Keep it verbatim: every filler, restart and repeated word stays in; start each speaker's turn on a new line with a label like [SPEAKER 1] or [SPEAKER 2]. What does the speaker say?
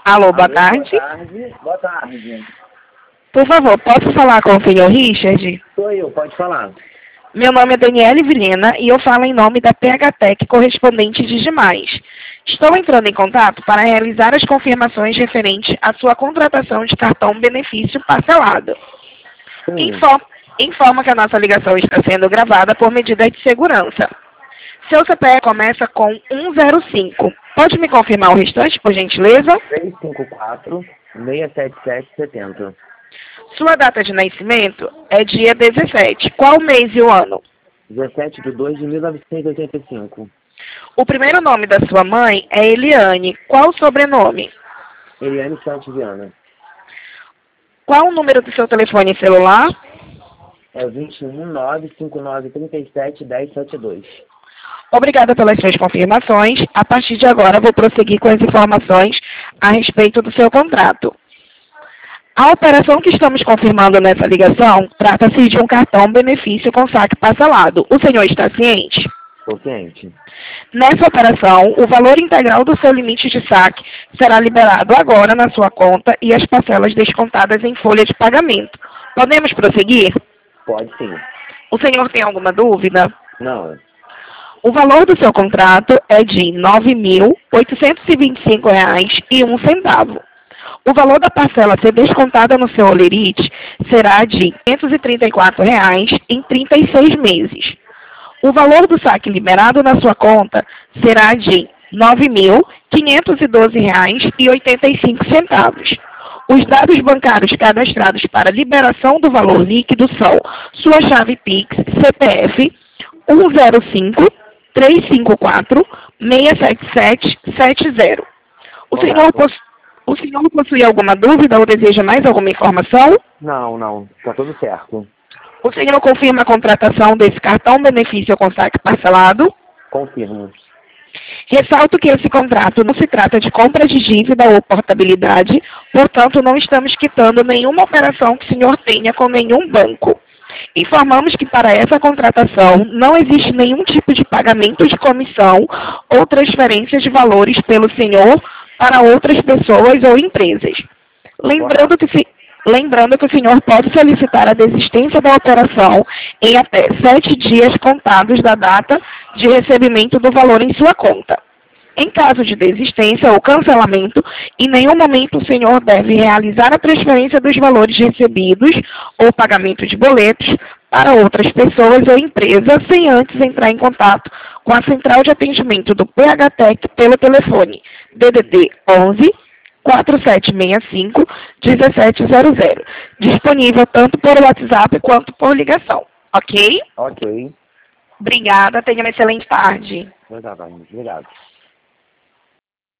[SPEAKER 1] Alô, boa
[SPEAKER 2] Alô,
[SPEAKER 1] tarde.
[SPEAKER 2] boa tarde. Boa tarde.
[SPEAKER 1] Por favor, posso falar com o senhor Richard?
[SPEAKER 2] Sou eu, pode falar.
[SPEAKER 1] Meu nome é Daniele Vilhena e eu falo em nome da P H Tech correspondente de Demais. Estou entrando em contato para realizar as confirmações referentes à sua contratação de cartão benefício parcelado.
[SPEAKER 2] Sim.
[SPEAKER 1] Info- Informa que a nossa ligação está sendo gravada por medidas de segurança. Seu C P F começa com um zero cinco. Pode me confirmar o restante, por gentileza?
[SPEAKER 2] três cinco quatro, seis sete sete, sete zero.
[SPEAKER 1] Sua data de nascimento é dia dezessete. Qual mês e o ano?
[SPEAKER 2] dezessete de dois de mil novecentos e oitenta e cinco.
[SPEAKER 1] O primeiro nome da sua mãe é Eliane. Qual o sobrenome?
[SPEAKER 2] Eliane Santos Viana.
[SPEAKER 1] Qual o número do seu telefone celular?
[SPEAKER 2] É vinte e um, nove cinco nove, trinta e sete, dez, setenta e dois.
[SPEAKER 1] Obrigada pelas suas confirmações. A partir de agora, vou prosseguir com as informações a respeito do seu contrato. A operação que estamos confirmando nessa ligação trata-se de um cartão benefício com saque parcelado. O senhor está ciente?
[SPEAKER 2] Estou ciente.
[SPEAKER 1] Nessa operação, o valor integral do seu limite de saque será liberado agora na sua conta e as parcelas descontadas em folha de pagamento. Podemos prosseguir?
[SPEAKER 2] Pode sim.
[SPEAKER 1] O senhor tem alguma dúvida?
[SPEAKER 2] Não.
[SPEAKER 1] O valor do seu contrato é de nove mil oitocentos e vinte e cinco reais e um centavo. O valor da parcela a ser descontada no seu holerite será de quinhentos e trinta e quatro reais em trinta e seis meses. O valor do saque liberado na sua conta será de nove mil quinhentos e doze reais e oitenta e cinco centavos. Os dados bancários cadastrados para liberação do valor líquido são sua chave Pix, C P F um zero cinco, três cinco quatro, seis sete sete, sete zero. O senhor, possu o senhor possui alguma dúvida ou deseja mais alguma informação?
[SPEAKER 2] Não, não. Está tudo certo.
[SPEAKER 1] O senhor confirma a contratação desse cartão benefício com saque parcelado?
[SPEAKER 2] Confirmo.
[SPEAKER 1] Ressalto que esse contrato não se trata de compra de dívida ou portabilidade, portanto não estamos quitando nenhuma operação que o senhor tenha com nenhum banco. Informamos que para essa contratação não existe nenhum tipo de pagamento de comissão ou transferência de valores pelo senhor para outras pessoas ou empresas. Lembrando que, se, lembrando que o senhor pode solicitar a desistência da operação em até sete dias contados da data de recebimento do valor em sua conta. Em caso de desistência ou cancelamento, em nenhum momento o senhor deve realizar a transferência dos valores recebidos ou pagamento de boletos para outras pessoas ou empresas sem antes entrar em contato com a central de atendimento do P H Tech pelo telefone D D D onze, quatro sete seis cinco, um sete zero zero, disponível tanto por WhatsApp quanto por ligação. Ok?
[SPEAKER 2] Ok.
[SPEAKER 1] Obrigada, tenha uma excelente tarde.
[SPEAKER 2] Obrigado.